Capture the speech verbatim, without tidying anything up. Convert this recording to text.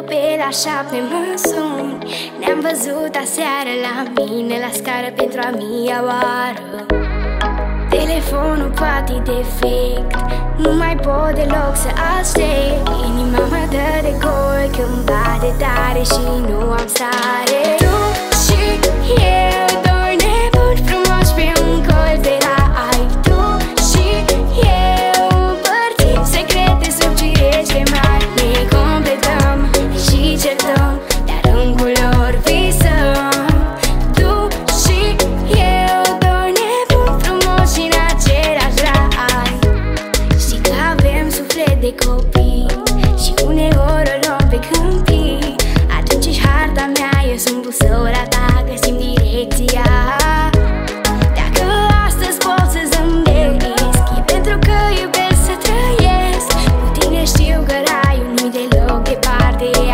pe la șapte mă suni. Ne-am văzut aseară la mine la scară pentru a mia oară. Telefonul poate defect, nu mai pot deloc să aștept. Inima mă dă de gol când bate tare și nu am stare. Tu și eu, doi nebuni frumoși pe un colț de la ai. Tu și eu, împărțim secrete sub cireșe mari. Ne completăm și certăm, dar în culori visăm. Tu și eu, doi nebuni frumoși în același rai. Știi că avem suflet de copii și uneori o luăm pe câmpii. Atunci ești harta mea, eu sunt busola ta, găsim direcția. Dacă astăzi pot să zâmbesc, e pentru că iubesc să trăiesc. Cu tine știu că raiul nu-i deloc departe.